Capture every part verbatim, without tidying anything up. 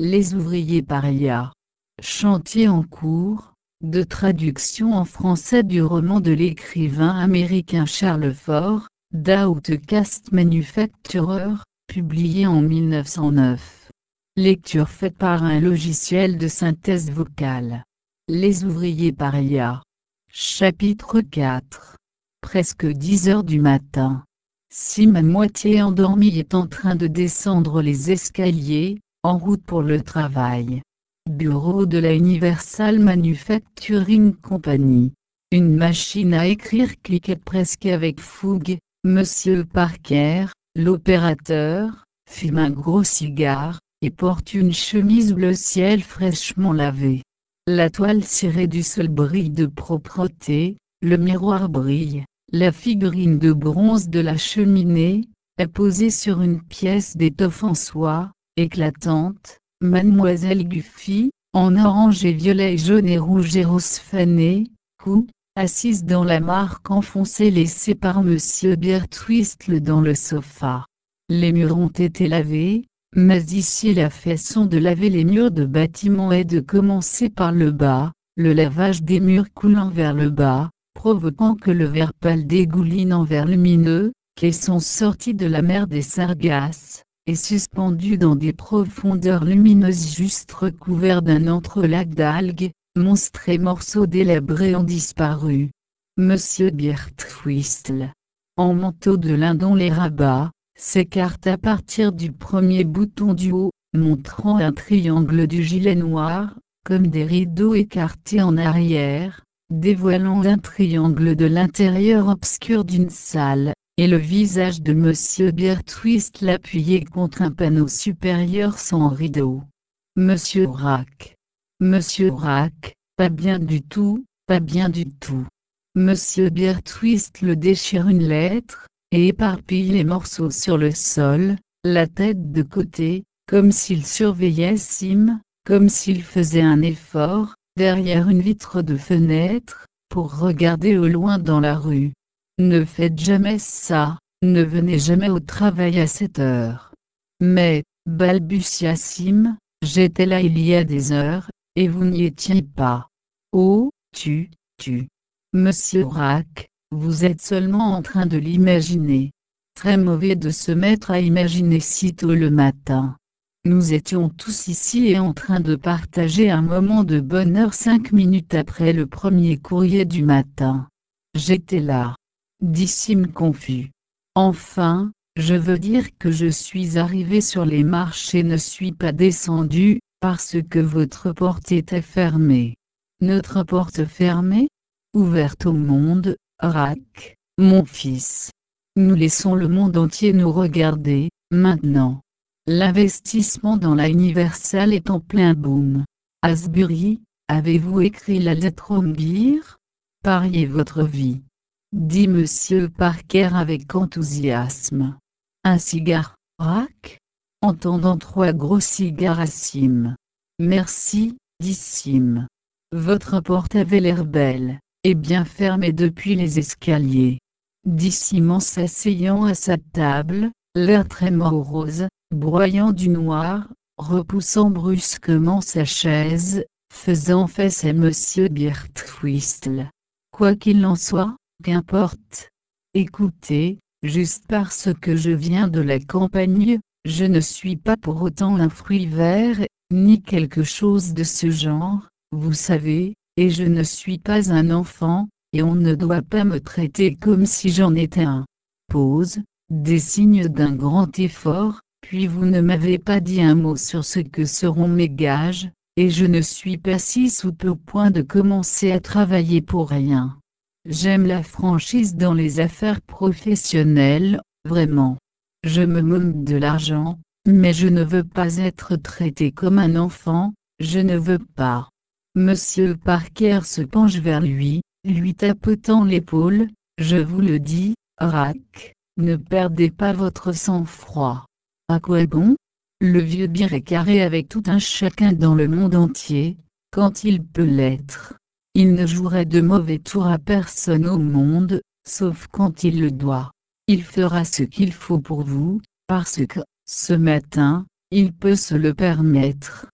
Les ouvriers parias. Chantier en cours, de traduction en français du roman de l'écrivain américain Charles Fort, d'Outcast Manufacturer, publié en mille neuf cent neuf. Lecture faite par un logiciel de synthèse vocale. Les ouvriers parias. Chapitre quatre. Presque dix heures du matin. Sim à moitié endormi est en train de descendre les escaliers, en route pour le travail. Bureau de la Universal Manufacturing Company. Une machine à écrire cliquait presque avec fougue. Monsieur Parker, l'opérateur, fume un gros cigare, et porte une chemise bleu ciel fraîchement lavée. La toile cirée du sol brille de propreté, le miroir brille, la figurine de bronze de la cheminée, est posée sur une pièce d'étoffe en soie, éclatante. Mademoiselle Guffy, en orange et violet et jaune et rouge et rose fanée, cou, assise dans la marque enfoncée laissée par Monsieur Biertwistle dans le sofa. Les murs ont été lavés, mais ici la façon de laver les murs de bâtiment est de commencer par le bas, le lavage des murs coulant vers le bas, provoquant que le verre pâle dégouline en verre lumineux, qui sont sortis de la mer des Sargasses, et suspendus dans des profondeurs lumineuses juste recouverts d'un entrelac d'algues, monstres et morceaux délabrés ont disparu. Monsieur Biertwistle, en manteau de lin dont les rabats, s'écarte à partir du premier bouton du haut, montrant un triangle du gilet noir, comme des rideaux écartés en arrière, dévoilant un triangle de l'intérieur obscur d'une salle, et le visage de Monsieur Biertwistle appuyé contre un panneau supérieur sans rideau. Monsieur Rack. Monsieur Rack, pas bien du tout, pas bien du tout. Monsieur Biertwistle déchire une lettre, et éparpille les morceaux sur le sol, la tête de côté, comme s'il surveillait Sim, comme s'il faisait un effort, derrière une vitre de fenêtre, pour regarder au loin dans la rue. Ne faites jamais ça, ne venez jamais au travail à cette heure. Mais, balbutia Sim, j'étais là il y a des heures, et vous n'y étiez pas. Oh, tu, tu. Monsieur Rack, vous êtes seulement en train de l'imaginer. Très mauvais de se mettre à imaginer si tôt le matin. Nous étions tous ici et en train de partager un moment de bonheur cinq minutes après le premier courrier du matin. J'étais là. Dit Sim confus. Enfin, je veux dire que je suis arrivé sur les marches et ne suis pas descendu, parce que votre porte était fermée. Notre porte fermée ? Ouverte au monde, Rack, mon fils. Nous laissons le monde entier nous regarder, maintenant. L'investissement dans la Universal est en plein boom. Asbury, avez-vous écrit la lettre au Beer ? Pariez votre vie. Dit Monsieur Parker avec enthousiasme. Un cigare, Rack ? Entendant trois gros cigares à Sim. Merci, dit Sim. Votre porte avait l'air belle, et bien fermée depuis les escaliers. Dit Sim en s'asseyant à sa table, l'air très morose, broyant du noir, repoussant brusquement sa chaise, faisant face à Monsieur Biertwistle. Quoi qu'il en soit, qu'importe. Écoutez, juste parce que je viens de la campagne, je ne suis pas pour autant un fruit vert, ni quelque chose de ce genre, vous savez, et je ne suis pas un enfant, et on ne doit pas me traiter comme si j'en étais un. Pause, des signes d'un grand effort, puis vous ne m'avez pas dit un mot sur ce que seront mes gages, et je ne suis pas si soupe au point de commencer à travailler pour rien. J'aime la franchise dans les affaires professionnelles, vraiment. Je me moque de l'argent, mais je ne veux pas être traité comme un enfant, je ne veux pas. Monsieur Parker se penche vers lui, lui tapotant l'épaule, je vous le dis, Rack, ne perdez pas votre sang-froid. À quoi bon ? Le vieux Bir est carré avec tout un chacun dans le monde entier, quand il peut l'être. Il ne jouerait de mauvais tours à personne au monde, sauf quand il le doit. Il fera ce qu'il faut pour vous, parce que, ce matin, il peut se le permettre.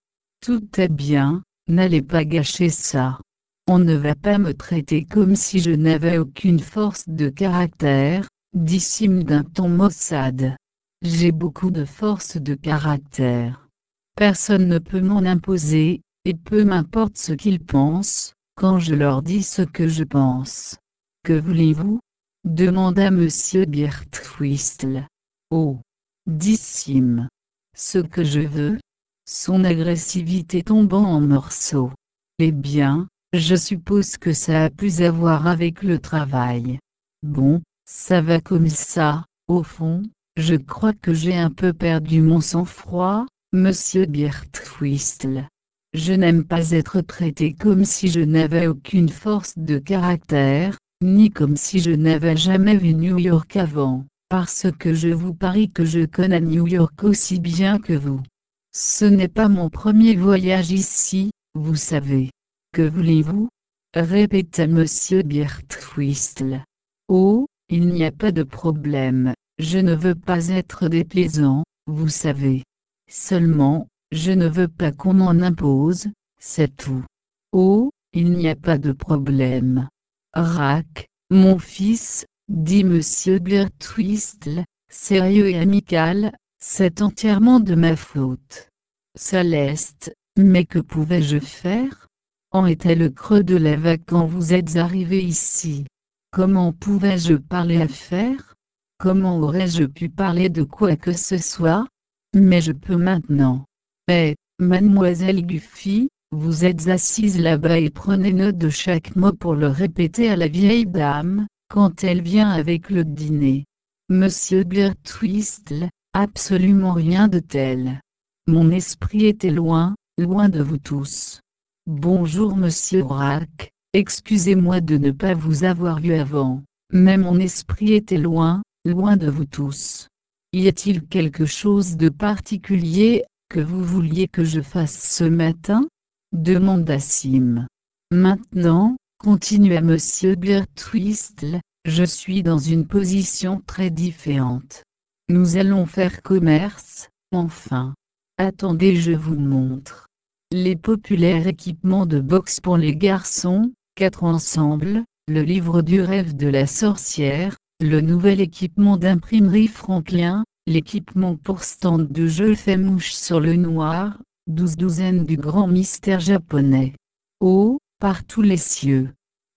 Tout est bien, n'allez pas gâcher ça. On ne va pas me traiter comme si je n'avais aucune force de caractère, dit Sim d'un ton maussade. J'ai beaucoup de force de caractère. Personne ne peut m'en imposer, et peu m'importe ce qu'ils pensent, quand je leur dis ce que je pense. Que voulez-vous? Demanda Monsieur Biertwistle. Oh! Dit Sim. Ce que je veux? Son agressivité tombant en morceaux. Eh bien, je suppose que ça a plus à voir avec le travail. Bon, ça va comme ça, au fond, je crois que j'ai un peu perdu mon sang-froid, Monsieur Biertwistle. Je n'aime pas être traité comme si je n'avais aucune force de caractère, ni comme si je n'avais jamais vu New York avant, parce que je vous parie que je connais New York aussi bien que vous. Ce n'est pas mon premier voyage ici, vous savez. Que voulez-vous? Répéta Monsieur Biertwistle. Oh, il n'y a pas de problème, je ne veux pas être déplaisant, vous savez. Seulement, je ne veux pas qu'on m'en impose, c'est tout. Oh, il n'y a pas de problème. Rack, mon fils, dit Monsieur Biertwistle, sérieux et amical, c'est entièrement de ma faute. Céleste, mais que pouvais-je faire? En était le creux de la vague quand vous êtes arrivé ici. Comment pouvais-je parler à faire? Comment aurais-je pu parler de quoi que ce soit? Mais je peux maintenant. Mais, mademoiselle Guffy, vous êtes assise là-bas et prenez note de chaque mot pour le répéter à la vieille dame, quand elle vient avec le dîner. Monsieur Biertwistle, absolument rien de tel. Mon esprit était loin, loin de vous tous. Bonjour Monsieur Rack, excusez-moi de ne pas vous avoir vu avant, mais mon esprit était loin, loin de vous tous. Y a-t-il quelque chose de particulier que vous vouliez que je fasse ce matin? Demanda Sim. Maintenant, continua Monsieur Biertwistle, je suis dans une position très différente. Nous allons faire commerce, enfin. Attendez, je vous montre. Les populaires équipements de boxe pour les garçons, quatre ensemble, le livre du rêve de la sorcière, le nouvel équipement d'imprimerie Franklin, l'équipement pour stand de jeu fait mouche sur le noir, douze douzaines du grand mystère japonais. Oh, par tous les cieux!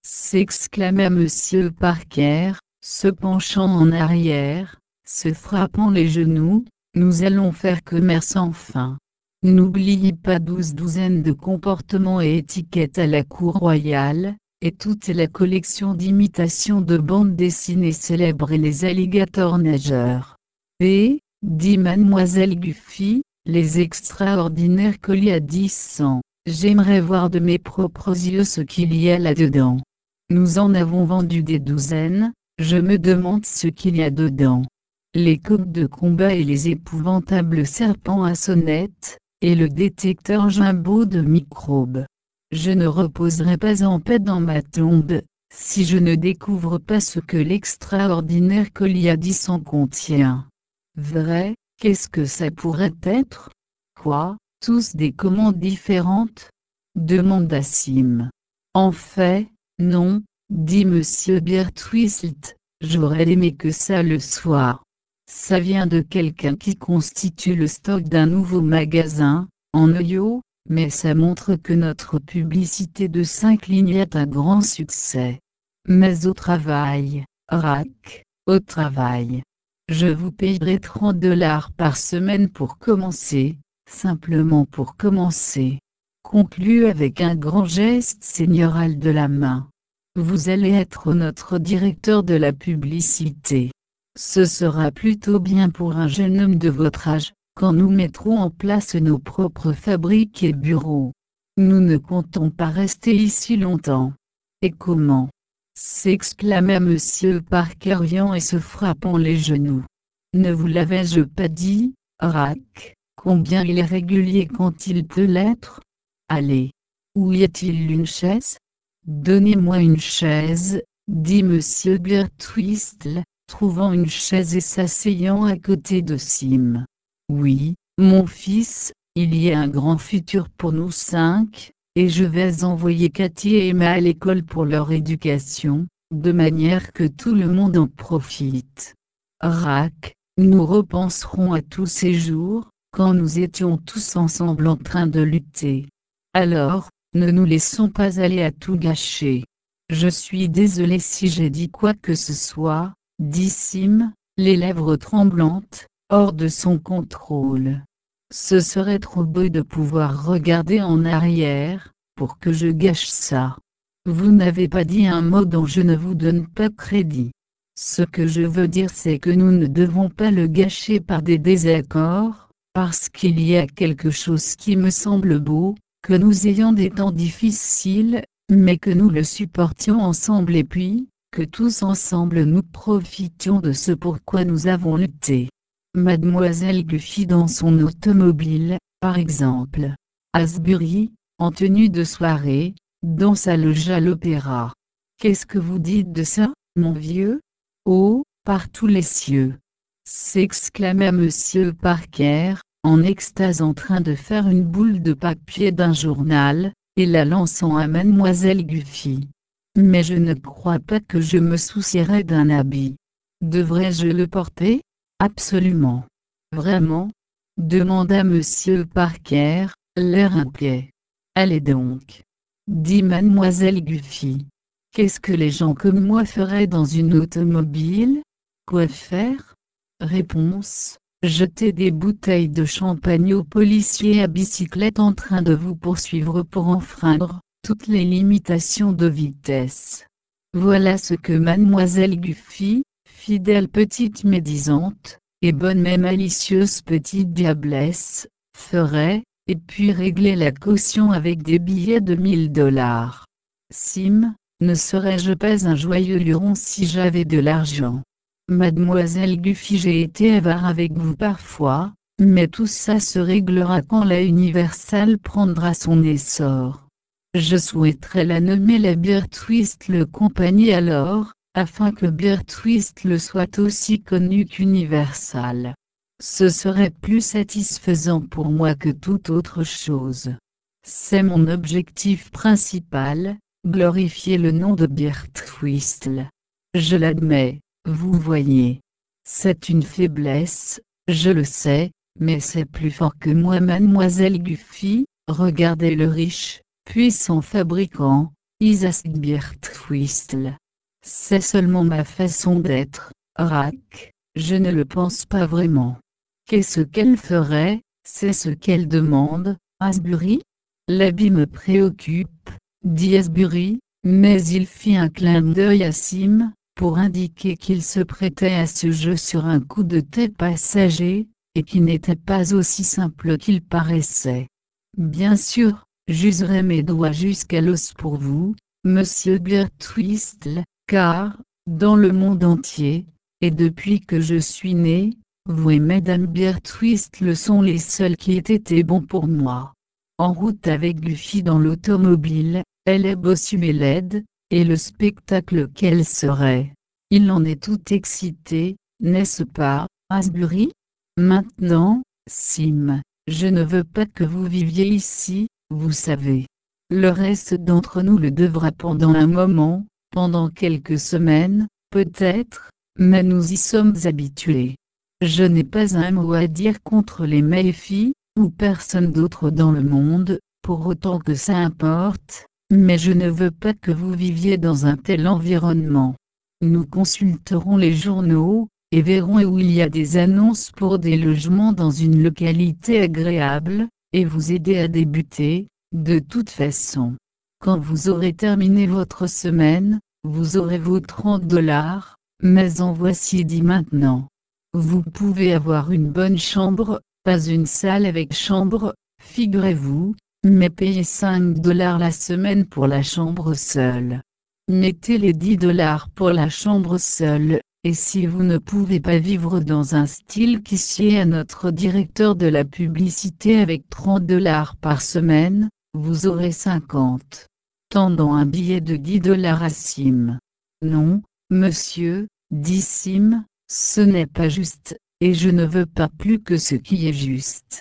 S'exclama Monsieur Parker, se penchant en arrière, se frappant les genoux, nous allons faire commerce enfin. N'oubliez pas douze douzaines de comportements et étiquettes à la cour royale, et toute la collection d'imitations de bandes dessinées célèbres et les alligators nageurs. Et, dit Mademoiselle Guffy, les extraordinaires colis à dix cents. J'aimerais voir de mes propres yeux ce qu'il y a là-dedans. Nous en avons vendu des douzaines, je me demande ce qu'il y a dedans. Les coques de combat et les épouvantables serpents à sonnette, et le détecteur Jumbo de microbes. Je ne reposerai pas en paix dans ma tombe, si je ne découvre pas ce que l'extraordinaire colis à dix cents contient. Vrai, qu'est-ce que ça pourrait être? Quoi, tous des commandes différentes? Demanda Sim. En fait, non, dit Monsieur Biertwistle, j'aurais aimé que ça le soit. Ça vient de quelqu'un qui constitue le stock d'un nouveau magasin, en Ohio, mais ça montre que notre publicité de cinq lignes est un grand succès. Mais au travail, Rack, au travail. Je vous payerai trente dollars par semaine pour commencer, simplement pour commencer. Conclut avec un grand geste seigneurial de la main. Vous allez être notre directeur de la publicité. Ce sera plutôt bien pour un jeune homme de votre âge, quand nous mettrons en place nos propres fabriques et bureaux. Nous ne comptons pas rester ici longtemps. Et comment? S'exclama Monsieur Parker riant et se frappant les genoux. Ne vous l'avais-je pas dit, Rack, combien il est régulier quand il peut l'être? Allez. Où y a-t-il une chaise? Donnez-moi une chaise, dit Monsieur Biertwistle, trouvant une chaise et s'asseyant à côté de Sim. Oui, mon fils, Il y a un grand futur pour nous cinq, et je vais envoyer Cathy et Emma à l'école pour leur éducation, de manière que tout le monde en profite. Rack, nous repenserons à tous ces jours, quand nous étions tous ensemble en train de lutter. Alors, ne nous laissons pas aller à tout gâcher. Je suis désolé si j'ai dit quoi que ce soit, dit Sim, les lèvres tremblantes, hors de son contrôle. Ce serait trop beau de pouvoir regarder en arrière, pour que je gâche ça. Vous n'avez pas dit un mot dont je ne vous donne pas crédit. Ce que je veux dire c'est que nous ne devons pas le gâcher par des désaccords, parce qu'il y a quelque chose qui me semble beau, que nous ayons des temps difficiles, mais que nous le supportions ensemble et puis, que tous ensemble nous profitions de ce pourquoi nous avons lutté. Mademoiselle Guffy dans son automobile, par exemple. Asbury, en tenue de soirée, dans sa loge à l'opéra. Qu'est-ce que vous dites de ça, mon vieux? Oh, par tous les cieux! S'exclama Monsieur Parker, en extase en train de faire une boule de papier d'un journal, et la lançant à Mademoiselle Guffy. Mais je ne crois pas que je me soucierais d'un habit. Devrais-je le porter? Absolument. Vraiment? Demanda Monsieur Parker, l'air inquiet. Allez donc, dit Mademoiselle Guffy. Qu'est-ce que les gens comme moi feraient dans une automobile? Quoi faire? Réponse. Jeter des bouteilles de champagne aux policiers à bicyclette en train de vous poursuivre pour enfreindre toutes les limitations de vitesse. Voilà ce que Mademoiselle Guffy, fidèle petite médisante, et bonne mais malicieuse petite diablesse, ferait, et puis régler la caution avec des billets de mille dollars. Sim, ne serais-je pas un joyeux luron si j'avais de l'argent? Mademoiselle Guffy, j'ai été avare avec vous parfois, mais tout ça se réglera quand la Universal prendra son essor. Je souhaiterais la nommer la Beer Twist le Company alors, afin que Beer Twist le soit aussi connu qu'Universal. Ce serait plus satisfaisant pour moi que toute autre chose. C'est mon objectif principal, glorifier le nom de Beer Twist. Je l'admets, vous voyez. C'est une faiblesse, je le sais, mais c'est plus fort que moi. Mademoiselle Guffy, regardez le riche, puissant fabricant, Isaac Beer Twist. C'est seulement ma façon d'être, Rack, je ne le pense pas vraiment. Qu'est-ce qu'elle ferait? C'est ce qu'elle demande, Asbury? L'habit me préoccupe, dit Asbury, mais il fit un clin d'œil à Sim, pour indiquer qu'il se prêtait à ce jeu sur un coup de tête passager, et qui n'était pas aussi simple qu'il paraissait. Bien sûr, j'userai mes doigts jusqu'à l'os pour vous, Monsieur Biertwistle, car, dans le monde entier, et depuis que je suis né, vous et Madame Biertwistle sont les seuls qui aient été bons pour moi. En route avec Guffy dans l'automobile, elle est bossue et laide, et le spectacle qu'elle serait. Il en est tout excité, n'est-ce pas, Asbury? Maintenant, Sim, je ne veux pas que vous viviez ici, vous savez. Le reste d'entre nous le devra pendant un moment, pendant quelques semaines, peut-être, mais nous y sommes habitués. Je n'ai pas un mot à dire contre les Mayfi, ou personne d'autre dans le monde, pour autant que ça importe, mais je ne veux pas que vous viviez dans un tel environnement. Nous consulterons les journaux, et verrons où il y a des annonces pour des logements dans une localité agréable, et vous aider à débuter, de toute façon. Quand vous aurez terminé votre semaine, vous aurez vos trente dollars, mais en voici dix maintenant. Vous pouvez avoir une bonne chambre, pas une salle avec chambre, figurez-vous, mais payez cinq dollars la semaine pour la chambre seule. Mettez les dix dollars pour la chambre seule, et si vous ne pouvez pas vivre dans un style qui sied à notre directeur de la publicité avec trente dollars par semaine, vous aurez cinquante. Tendant un billet de dix dollars à Sim. Non, monsieur, dit Sim, ce n'est pas juste, et je ne veux pas plus que ce qui est juste.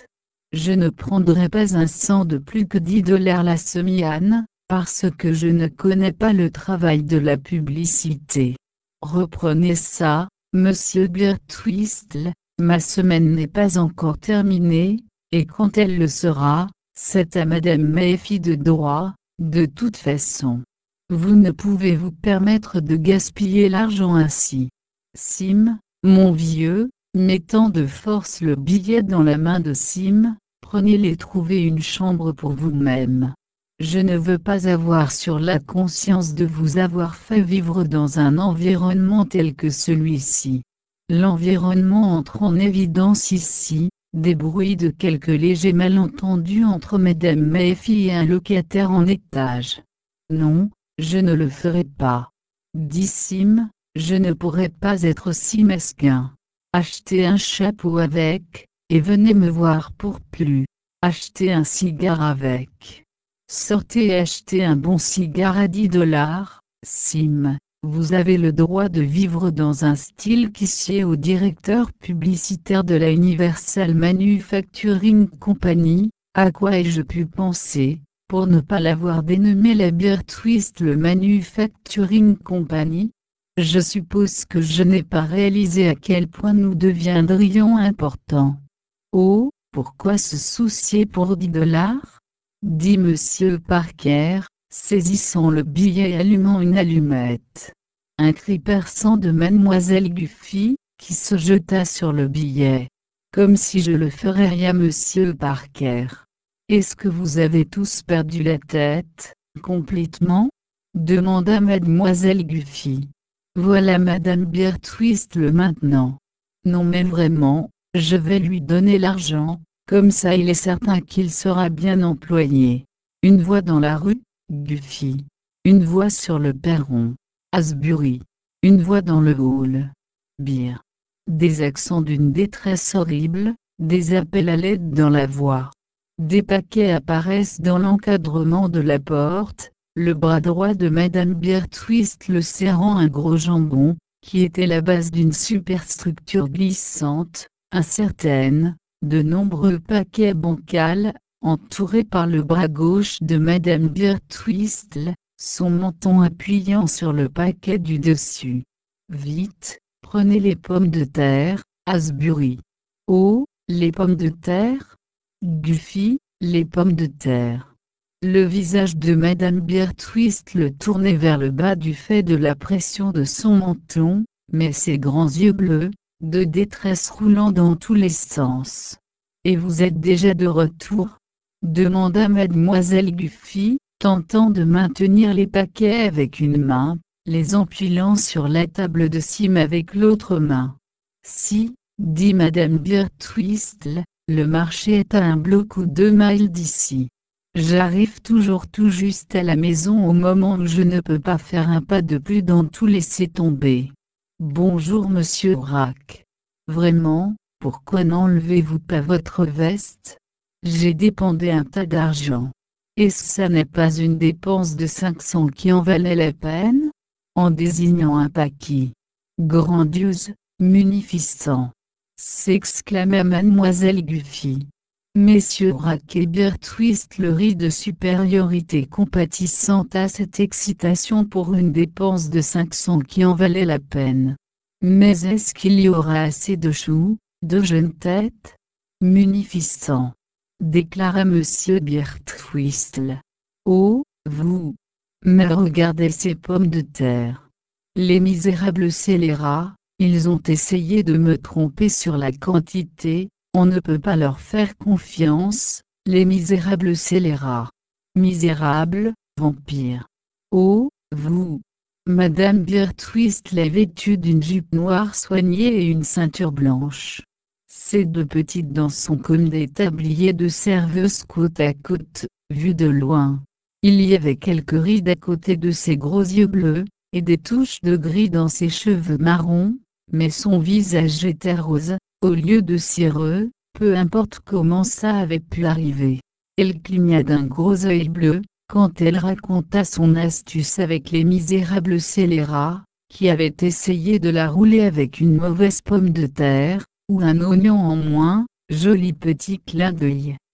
Je ne prendrai pas un cent de plus que dix dollars la semaine, parce que je ne connais pas le travail de la publicité. Reprenez ça, monsieur Birtwistle, ma semaine n'est pas encore terminée, et quand elle le sera, c'est à madame Mayfi de droit, de toute façon. Vous ne pouvez vous permettre de gaspiller l'argent ainsi. Sim, mon vieux, mettant de force le billet dans la main de Sim, prenez-les, trouvez une chambre pour vous-même. Je ne veux pas avoir sur la conscience de vous avoir fait vivre dans un environnement tel que celui-ci. L'environnement entre en évidence ici, des bruits de quelques légers malentendus entre madame Mayfi et un locataire en étage. Non, je ne le ferai pas. Dit Sim, je ne pourrais pas être si mesquin. Achetez un chapeau avec, et venez me voir pour plus. Achetez un cigare avec. Sortez et achetez un bon cigare à dix dollars, Sim. Vous avez le droit de vivre dans un style qui sied au directeur publicitaire de la Universal Manufacturing Company. À quoi ai-je pu penser, pour ne pas l'avoir dénommé la Birtwistle Manufacturing Company? Je suppose que je n'ai pas réalisé à quel point nous deviendrions importants. Oh, pourquoi se soucier pour dix dollars? Dit monsieur Parker, saisissant le billet et allumant une allumette. Un cri perçant de mademoiselle Guffy, qui se jeta sur le billet. Comme si je le ferais rien, monsieur Parker. Est-ce que vous avez tous perdu la tête, complètement? Demanda mademoiselle Guffy. Voilà madame Birtwistle maintenant. Non mais vraiment, je vais lui donner l'argent, comme ça il est certain qu'il sera bien employé. Une voix dans la rue, Guffy. Une voix sur le perron, Asbury. Une voix dans le hall, Beer. Des accents d'une détresse horrible, des appels à l'aide dans la voix. Des paquets apparaissent dans l'encadrement de la porte, le bras droit de madame Birtwistle serrant un gros jambon, qui était la base d'une superstructure glissante, incertaine, de nombreux paquets bancals, entourés par le bras gauche de madame Birtwistle, son menton appuyant sur le paquet du dessus. Vite, prenez les pommes de terre, Asbury. Oh, les pommes de terre? Guffy, les pommes de terre. Le visage de madame Birtwistle tournait vers le bas du fait de la pression de son menton, mais ses grands yeux bleus, de détresse roulant dans tous les sens. Et vous êtes déjà de retour? Demanda mademoiselle Guffy, tentant de maintenir les paquets avec une main, les empilant sur la table de Sim avec l'autre main. Si, dit madame Birtwistle, le marché est à un bloc ou deux miles d'ici. J'arrive toujours tout juste à la maison au moment où je ne peux pas faire un pas de plus dans tout laisser tomber. Bonjour monsieur Rack. Vraiment, pourquoi n'enlevez-vous pas votre veste? J'ai dépensé un tas d'argent. Et ça n'est pas une dépense de cinq cents qui en valait la peine? En désignant un paquet. Grandiose, munificent. S'exclama mademoiselle Guffy. Messieurs Rack et Birtwistle rient de supériorité compatissante à cette excitation pour une dépense de cinq cents qui en valait la peine. Mais est-ce qu'il y aura assez de choux, de jeunes têtes? Munificent, déclara monsieur Birtwistle. Oh, vous! Mais regardez ces pommes de terre. Les misérables scélérats, ils ont essayé de me tromper sur la quantité. On ne peut pas leur faire confiance, les misérables scélérats. Misérables, vampires. Oh, vous! Madame Birtwistle est vêtue d'une jupe noire soignée et une ceinture blanche. Ses deux petites dents sont comme des tabliers de serveuse côte à côte, vues de loin. Il y avait quelques rides à côté de ses gros yeux bleus, et des touches de gris dans ses cheveux marrons, mais son visage était rose, au lieu de cireux, peu importe comment ça avait pu arriver. Elle cligna d'un gros œil bleu, quand elle raconta son astuce avec les misérables scélérats, qui avaient essayé de la rouler avec une mauvaise pomme de terre, ou un oignon en moins, joli petit clin d'œil.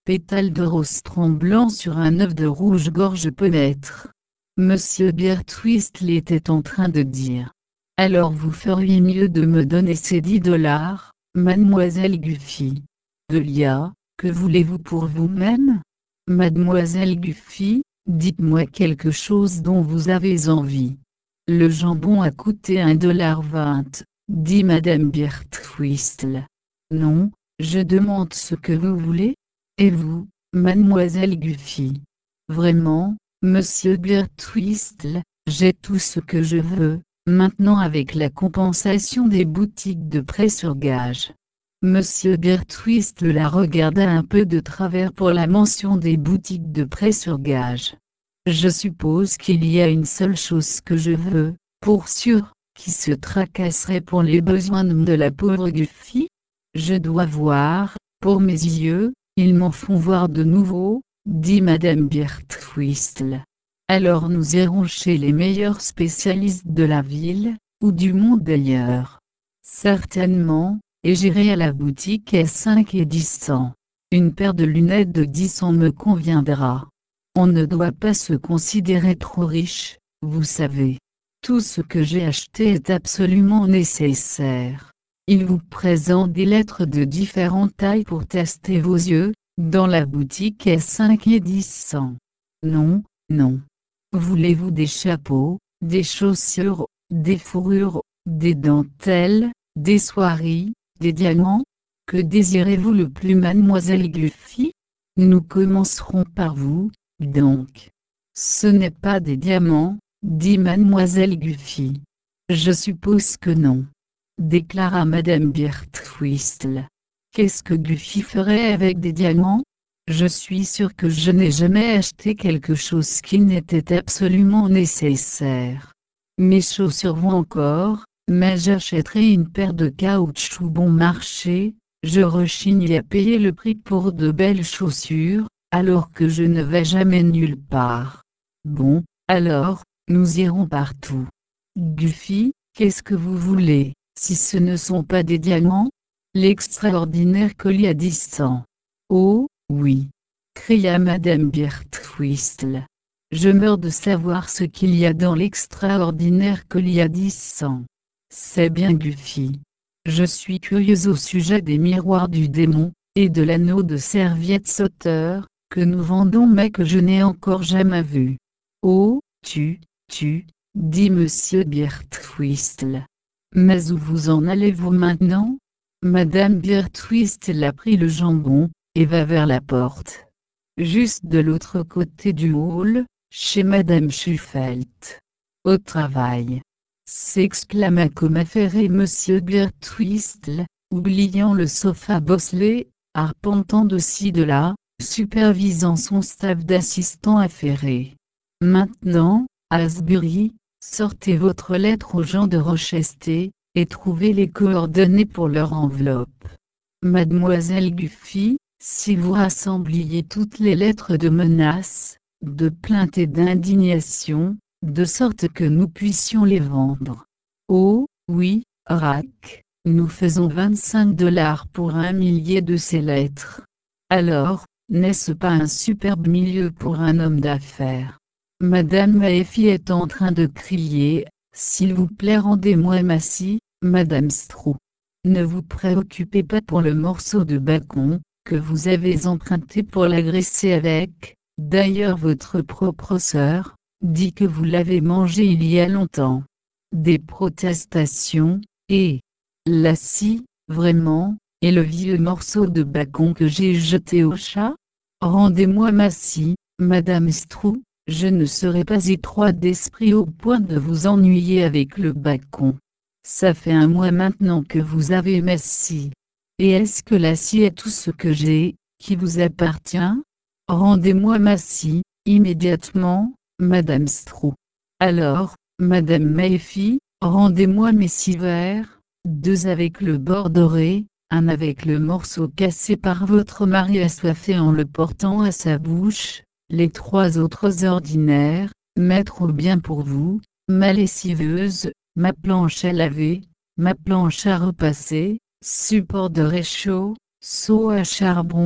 Pétale de rose tremblant sur un œuf de rouge-gorge peut-être. Monsieur Biertwistle était en train de dire. Alors vous feriez mieux de me donner ces dix dollars, mademoiselle Guffy. Delia, que voulez-vous pour vous-même? Mademoiselle Guffy, dites-moi quelque chose dont vous avez envie. Le jambon a coûté un dollar vingt, dit madame Biertwistle. Non, je demande ce que vous voulez. Et vous, mademoiselle Guffy? Vraiment, monsieur Biertwistle, j'ai tout ce que je veux, maintenant avec la compensation des boutiques de prêt sur gage. Monsieur Biertwistle la regarda un peu de travers pour la mention des boutiques de prêt sur gage. Je suppose qu'il y a une seule chose que je veux, pour sûr, qui se tracasserait pour les besoins de la pauvre Guffy. Je dois voir, pour mes yeux, ils m'en font voir de nouveau, dit madame Biertwistle. Alors nous irons chez les meilleurs spécialistes de la ville, ou du monde d'ailleurs. Certainement, et j'irai à la boutique à cinq et dix cents. Une paire de lunettes de dix cents me conviendra. On ne doit pas se considérer trop riche, vous savez. Tout ce que j'ai acheté est absolument nécessaire. Il vous présente des lettres de différentes tailles pour tester vos yeux, dans la boutique à cinq et dix cents. Non, non. Voulez-vous des chapeaux, des chaussures, des fourrures, des dentelles, des soieries, des diamants? Que désirez-vous le plus, mademoiselle Guffy? Nous commencerons par vous, donc. Ce n'est pas des diamants, dit mademoiselle Guffy. Je suppose que non, déclara madame Biertwistle. Qu'est-ce que Guffy ferait avec des diamants? Je suis sûre que je n'ai jamais acheté quelque chose qui n'était absolument nécessaire. Mes chaussures vont encore, mais j'achèterai une paire de caoutchouc bon marché. Je rechigne à payer le prix pour de belles chaussures, alors que je ne vais jamais nulle part. Bon, alors, nous irons partout. Guffy, qu'est-ce que vous voulez, si ce ne sont pas des diamants? L'extraordinaire collier à dix cents. Oh, oui, cria madame Biertwistle. Je meurs de savoir ce qu'il y a dans l'extraordinaire collier à dix cents. C'est bien Guffy. Je suis curieuse au sujet des miroirs du démon, et de l'anneau de serviette sauteur, que nous vendons mais que je n'ai encore jamais vu. Oh, tu, tu, dit monsieur Biertwistle. Mais où vous en allez-vous maintenant? Madame Biertwistle a pris le jambon, et va vers la porte. Juste de l'autre côté du hall, chez madame Schuffelt. Au travail, s'exclama comme affairé monsieur Biertwistle, oubliant le sofa bosselé, arpentant de ci de là, supervisant son staff d'assistants affairés. Maintenant, Asbury, sortez votre lettre aux gens de Rochester, et trouvez les coordonnées pour leur enveloppe. Mademoiselle Guffy, si vous rassembliez toutes les lettres de menaces, de plainte et d'indignation, de sorte que nous puissions les vendre. Oh, oui, Rack, nous faisons vingt-cinq dollars pour un millier de ces lettres. Alors, n'est-ce pas un superbe milieu pour un homme d'affaires? Madame Maeffy est en train de crier, s'il vous plaît rendez-moi ma scie, Madame Stroh. Ne vous préoccupez pas pour le morceau de bacon, que vous avez emprunté pour l'agresser avec, d'ailleurs votre propre sœur, dit que vous l'avez mangé il y a longtemps. Des protestations, et la scie, vraiment, et le vieux morceau de bacon que j'ai jeté au chat? Rendez-moi ma scie, Madame Stroh, je ne serai pas étroite d'esprit au point de vous ennuyer avec le bacon. Ça fait un mois maintenant que vous avez ma scie. Et est-ce que la scie est tout ce que j'ai, qui vous appartient? Rendez-moi ma scie, immédiatement, Madame Stroh. Alors, Madame Maeffy, rendez-moi mes six verres, deux avec le bord doré, un avec le morceau cassé par votre mari assoiffé en le portant à sa bouche, les trois autres ordinaires, mettre au bien pour vous, ma lessiveuse, ma planche à laver, ma planche à repasser, support de réchaud, seau à charbon,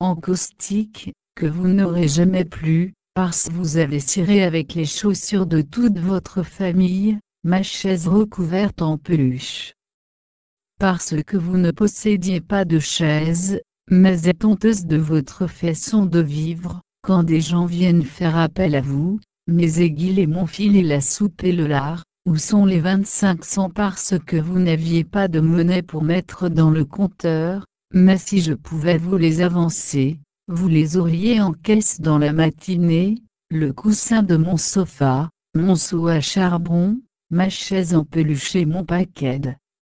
en caustique, que vous n'aurez jamais plus, parce que vous avez ciré avec les chaussures de toute votre famille, ma chaise recouverte en peluche. Parce que vous ne possédiez pas de chaise, mais êtes honteuse de votre façon de vivre, quand des gens viennent faire appel à vous, mes aiguilles et mon fil et la soupe et le lard, où sont les vingt-cinq cents parce que vous n'aviez pas de monnaie pour mettre dans le compteur, mais si je pouvais vous les avancer, vous les auriez en caisse dans la matinée, le coussin de mon sofa, mon seau à charbon, ma chaise en peluche et mon paquet de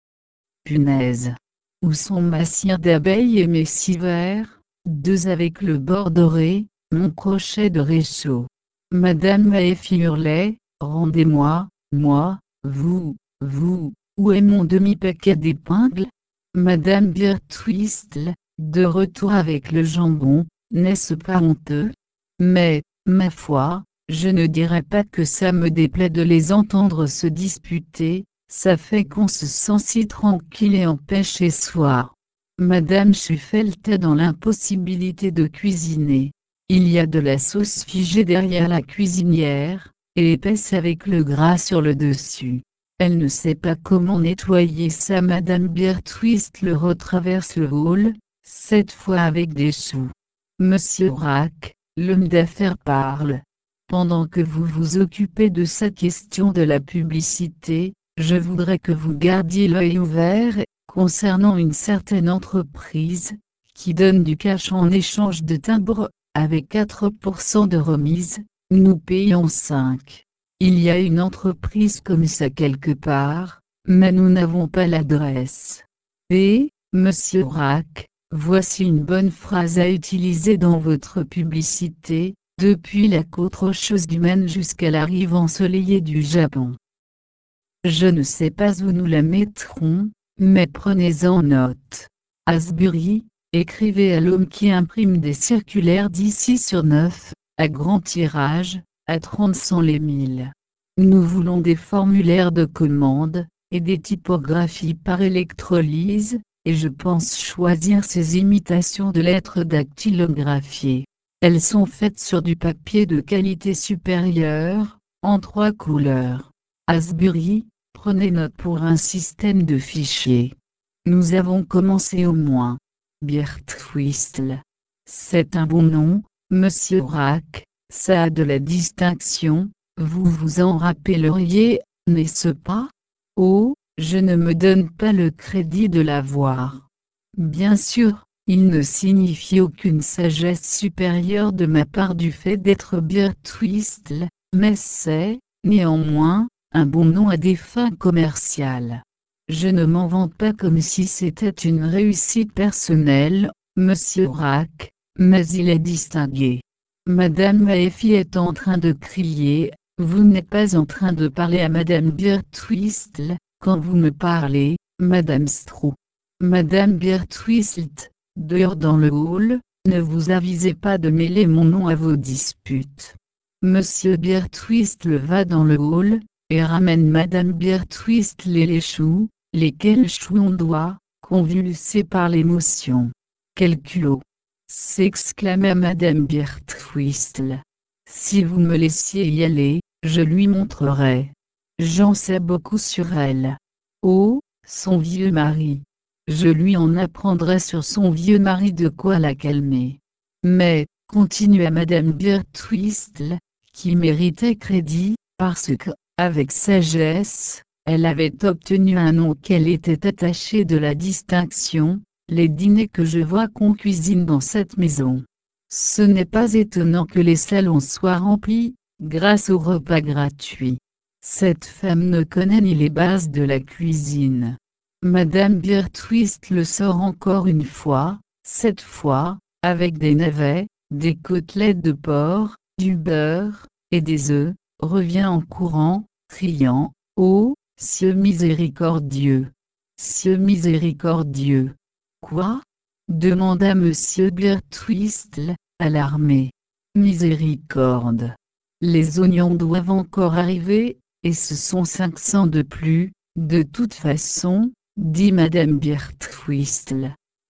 punaise. Où sont ma cire d'abeille et mes six verres, deux avec le bord doré, mon crochet de réchaud. Madame Maëfi hurlait, rendez-moi, moi, vous, vous, où est mon demi-paquet d'épingles? Madame Birtwistle, de retour avec le jambon, n'est-ce pas honteux? Mais, ma foi, je ne dirais pas que ça me déplaît de les entendre se disputer, ça fait qu'on se sent si tranquille et en paix chez soi. Madame Schuffelt est dans l'impossibilité de cuisiner. Il y a de la sauce figée derrière la cuisinière, et épaisse avec le gras sur le dessus. Elle ne sait pas comment nettoyer ça. Madame Birtwistle retraverse le hall, cette fois avec des choux. Monsieur Rack, l'homme d'affaires parle. Pendant que vous vous occupez de cette question de la publicité, je voudrais que vous gardiez l'œil ouvert, concernant une certaine entreprise, qui donne du cash en échange de timbres, avec quatre pour cent de remise, nous payons cinq. Il y a une entreprise comme ça quelque part, mais nous n'avons pas l'adresse. Et, monsieur Rack, voici une bonne phrase à utiliser dans votre publicité, depuis la côte rocheuse du Maine jusqu'à la rive ensoleillée du Japon. Je ne sais pas où nous la mettrons, mais prenez-en note. Asbury, écrivez à l'homme qui imprime des circulaires d'ici sur neuf, à grand tirage, à trente cents les mille. Nous voulons des formulaires de commande, et des typographies par électrolyse, et je pense choisir ces imitations de lettres dactylographiées. Elles sont faites sur du papier de qualité supérieure, en trois couleurs. Asbury, prenez note pour un système de fichiers. Nous avons commencé au moins. Birtwistle. C'est un bon nom, monsieur Rack, ça a de la distinction, vous vous en rappelleriez, n'est-ce pas? Oh, je ne me donne pas le crédit de l'avoir. Bien sûr, il ne signifie aucune sagesse supérieure de ma part du fait d'être Birtwistle, mais c'est, néanmoins, un bon nom à des fins commerciales. Je ne m'en vante pas comme si c'était une réussite personnelle, monsieur Rack, mais il est distingué. Madame Maëfi est en train de crier, vous n'êtes pas en train de parler à Madame Birtwistle, quand vous me parlez, Madame Stroh. Madame Birtwistle, dehors dans le hall, ne vous avisez pas de mêler mon nom à vos disputes. Monsieur Birtwistle va dans le hall, et ramène Madame Birtwistle et les choux, lesquels choux on doit, convulsés par l'émotion. Quel culot! S'exclama Madame Birtwistle. Si vous me laissiez y aller, je lui montrerais. J'en sais beaucoup sur elle. Oh, son vieux mari. Je lui en apprendrai sur son vieux mari de quoi la calmer. Mais, continua Madame Birtwistle, qui méritait crédit, parce que, avec sagesse, elle avait obtenu un nom qu'elle était attachée de la distinction, les dîners que je vois qu'on cuisine dans cette maison. Ce n'est pas étonnant que les salons soient remplis, grâce aux repas gratuits. Cette femme ne connaît ni les bases de la cuisine. Madame Birtwistle sort encore une fois, cette fois, avec des navets, des côtelettes de porc, du beurre, et des œufs, revient en courant, criant, « Oh, cieux miséricordieux! Cieux miséricordieux! » Quoi? Demanda monsieur Birtwistle, alarmé. Miséricorde! Les oignons doivent encore arriver, et ce sont cinq cents de plus, de toute façon, dit Madame Birtwistle.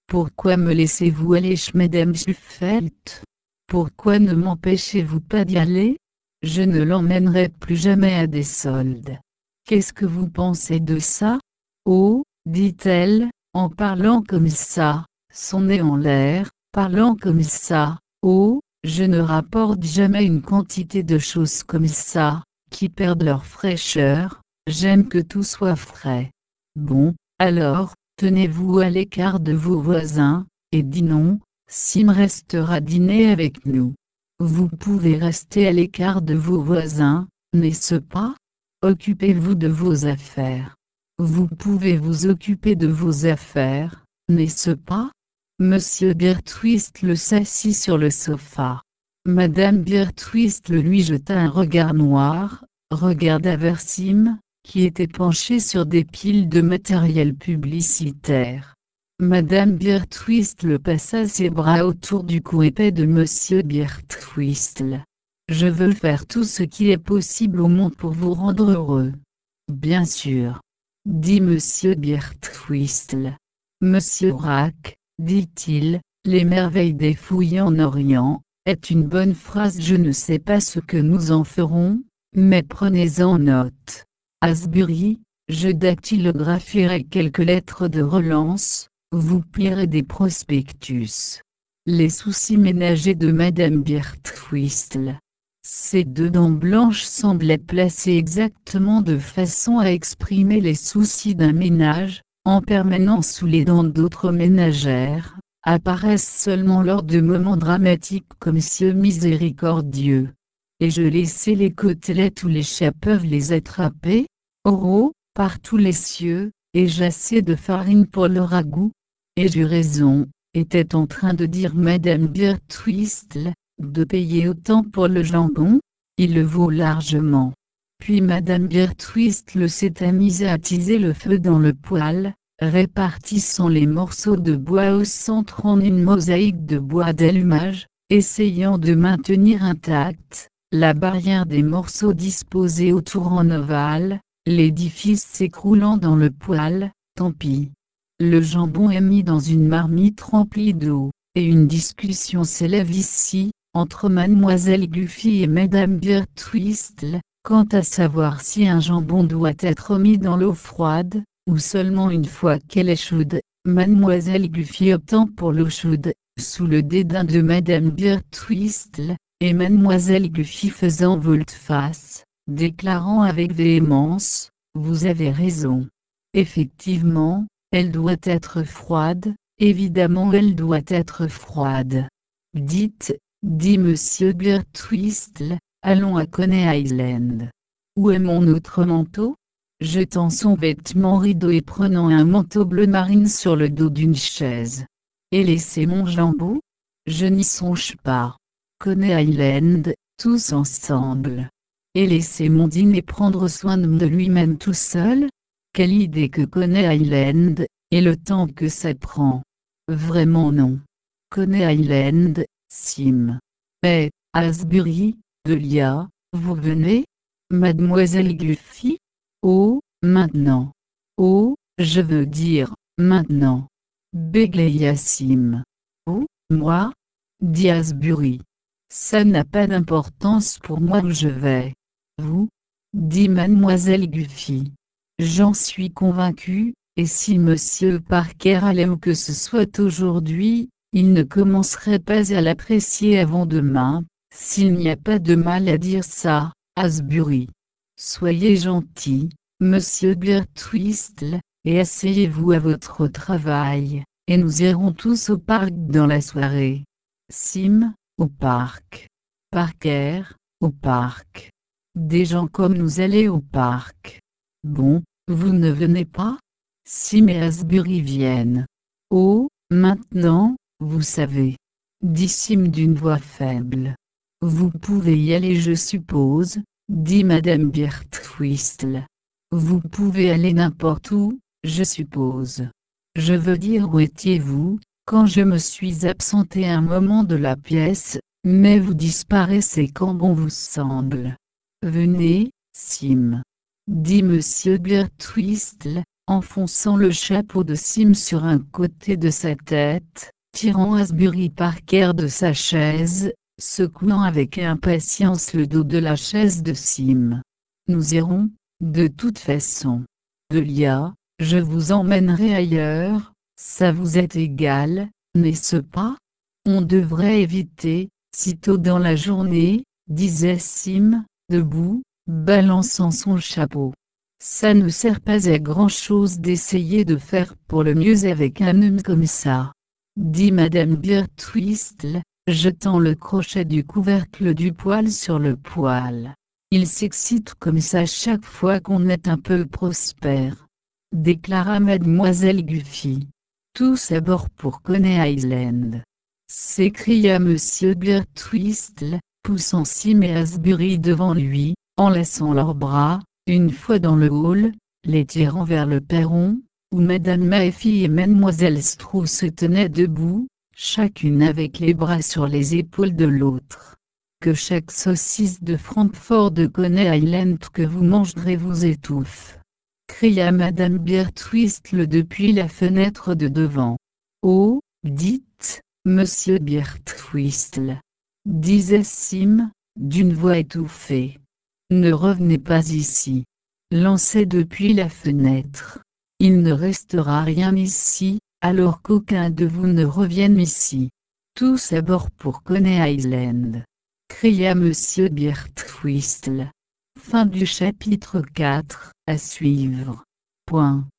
Pourquoi me laissez-vous aller, Madame Schuffelt? Pourquoi ne m'empêchez-vous pas d'y aller? Je ne l'emmènerai plus jamais à des soldes. Qu'est-ce que vous pensez de ça? Oh, dit-elle, en parlant comme ça, son nez en l'air, parlant comme ça. Oh, je ne rapporte jamais une quantité de choses comme ça, qui perdent leur fraîcheur. J'aime que tout soit frais. Bon, alors, tenez-vous à l'écart de vos voisins, et dis non, Sim restera dîner avec nous. Vous pouvez rester à l'écart de vos voisins, n'est-ce pas? Occupez-vous de vos affaires. Vous pouvez vous occuper de vos affaires, n'est-ce pas? Monsieur Birtwistle s'assit sur le sofa. Madame Birtwistle lui jeta un regard noir, regarda vers Sim, qui était penché sur des piles de matériel publicitaire. Madame Birtwistle passa ses bras autour du cou épais de Monsieur Birtwistle. Je veux faire tout ce qui est possible au monde pour vous rendre heureux. Bien sûr, dit Monsieur Birtwistle. Monsieur Rack, dit-il, les merveilles des fouilles en Orient, est une bonne phrase. Je ne sais pas ce que nous en ferons, mais prenez-en note. Asbury, je dactylographierai quelques lettres de relance, vous plierez des prospectus. Les soucis ménagers de Madame Birtwistle. Ses deux dents blanches semblaient placées exactement de façon à exprimer les soucis d'un ménage, en permanence sous les dents d'autres ménagères, apparaissent seulement lors de moments dramatiques comme ce miséricordieux. Et je laissais les côtelettes où les chats peuvent les attraper? Oh, par tous les cieux, ai-je assez de farine pour le ragoût? Ai-je raison, était en train de dire Madame Birtwistle, de payer autant pour le jambon? Il le vaut largement. Puis Madame Birtwistle s'était mise à attiser le feu dans le poêle, répartissant les morceaux de bois au centre en une mosaïque de bois d'allumage, essayant de maintenir intacte la barrière des morceaux disposés autour en ovale, l'édifice s'écroulant dans le poêle. Tant pis. Le jambon est mis dans une marmite remplie d'eau, et une discussion s'élève ici, entre Mademoiselle Guffy et Madame Birtwistle, quant à savoir si un jambon doit être mis dans l'eau froide, ou seulement une fois qu'elle est chaude. Mademoiselle Guffy optant pour l'eau chaude, sous le dédain de Madame Birtwistle, et Mademoiselle Guffy faisant volte-face, déclarant avec véhémence, « Vous avez raison. Effectivement, elle doit être froide, évidemment elle doit être froide. Dites, dit Monsieur Birtwistle, allons à Coney Island. Où est mon autre manteau? Jetant son vêtement rideau et prenant un manteau bleu marine sur le dos d'une chaise. Et laissez mon jambon? Je n'y songe pas. Coney Island, tous ensemble. Et laissez mon dîner prendre soin de lui-même tout seul? Quelle idée que Coney Island, et le temps que ça prend. Vraiment non. Coney Island, Sim. Mais, Asbury, Delia, vous venez? Mademoiselle Guffy? Oh, maintenant. Oh, je veux dire, maintenant. Bégaya Sim. Oh, moi? Dit Asbury. Ça n'a pas d'importance pour moi où je vais. Vous? Dit Mademoiselle Guffy. J'en suis convaincue, et si Monsieur Parker allait où que ce soit aujourd'hui, il ne commencerait pas à l'apprécier avant demain, s'il n'y a pas de mal à dire ça, Asbury. Soyez gentil, Monsieur Birtwistle, et asseyez-vous à votre travail, et nous irons tous au parc dans la soirée. Sim, au parc. Parker, au parc. Des gens comme nous aller au parc. Bon, vous ne venez pas? Sim et Asbury viennent. Oh, maintenant, vous savez. Dit Sim d'une voix faible. Vous pouvez y aller, je suppose, dit Madame Birtwistle. Vous pouvez aller n'importe où, je suppose. Je veux dire, où étiez-vous, quand je me suis absenté un moment de la pièce, mais vous disparaissez quand bon vous semble. Venez, Sim. Dit Monsieur Birtwistle, enfonçant le chapeau de Sim sur un côté de sa tête, tirant Asbury Parker de sa chaise, secouant avec impatience le dos de la chaise de Sim. Nous irons, de toute façon. Delia, je vous emmènerai ailleurs, ça vous est égal, n'est-ce pas? On devrait éviter, si tôt dans la journée, disait Sim, debout, balançant son chapeau. Ça ne sert pas à grand-chose d'essayer de faire pour le mieux avec un homme comme ça, dit Madame Birtwistle, jetant le crochet du couvercle du poêle sur le poêle. Il s'excite comme ça chaque fois qu'on est un peu prospère, déclara Mademoiselle Guffy. Tous à bord pour Coney Island, s'écria Monsieur Birtwistle, poussant Sim et Asbury devant lui, enlaçant leurs bras, une fois dans le hall, les tirant vers le perron, où Madame Mayfield et Mademoiselle Strauss se tenaient debout, chacune avec les bras sur les épaules de l'autre. Que chaque saucisse de Francfort de Coney Island que vous mangerez vous étouffe, cria Madame Birtwistle depuis la fenêtre de devant. Oh, dites, Monsieur Birtwistle, disait Sim, d'une voix étouffée. Ne revenez pas ici. Lancez depuis la fenêtre. Il ne restera rien ici, alors qu'aucun de vous ne revienne ici. Tous à bord pour Coney Island, cria Monsieur Birtwistle. Fin du chapitre quatre, à suivre. Point.